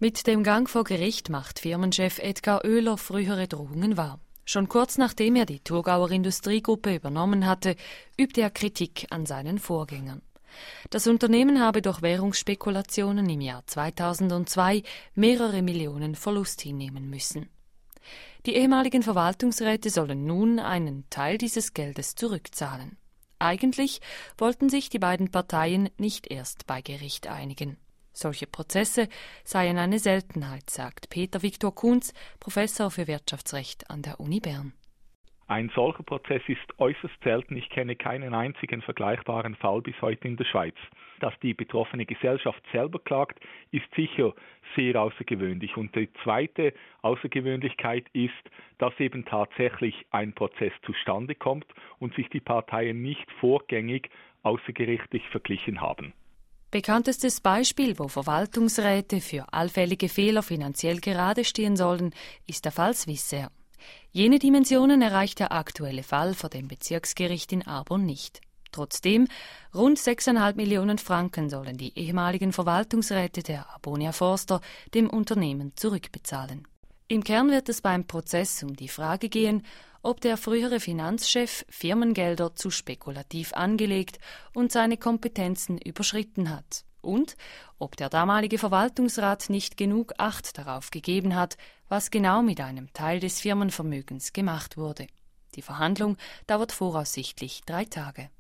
Mit dem Gang vor Gericht macht Firmenchef Edgar Oehler frühere Drohungen wahr. Schon kurz nachdem er die Thurgauer Industriegruppe übernommen hatte, übte er Kritik an seinen Vorgängern. Das Unternehmen habe durch Währungsspekulationen im Jahr 2002 mehrere Millionen Verlust hinnehmen müssen. Die ehemaligen Verwaltungsräte sollen nun einen Teil dieses Geldes zurückzahlen. Eigentlich wollten sich die beiden Parteien nicht erst bei Gericht einigen. Solche Prozesse seien eine Seltenheit, sagt Peter Viktor Kunz, Professor für Wirtschaftsrecht an der Uni Bern. Ein solcher Prozess ist äußerst selten. Ich kenne keinen einzigen vergleichbaren Fall bis heute in der Schweiz. Dass die betroffene Gesellschaft selber klagt, ist sicher sehr außergewöhnlich. Und die zweite Außergewöhnlichkeit ist, dass eben tatsächlich ein Prozess zustande kommt und sich die Parteien nicht vorgängig außergerichtlich verglichen haben. Bekanntestes Beispiel, wo Verwaltungsräte für allfällige Fehler finanziell gerade stehen sollen, ist der Fall Swissair. Jene Dimensionen erreicht der aktuelle Fall vor dem Bezirksgericht in Arbon nicht. Trotzdem, rund 6,5 Millionen Franken sollen die ehemaligen Verwaltungsräte der Arbonia Forster dem Unternehmen zurückbezahlen. Im Kern wird es beim Prozess um die Frage gehen, ob der frühere Finanzchef Firmengelder zu spekulativ angelegt und seine Kompetenzen überschritten hat und ob der damalige Verwaltungsrat nicht genug Acht darauf gegeben hat, was genau mit einem Teil des Firmenvermögens gemacht wurde. Die Verhandlung dauert voraussichtlich 3 Tage.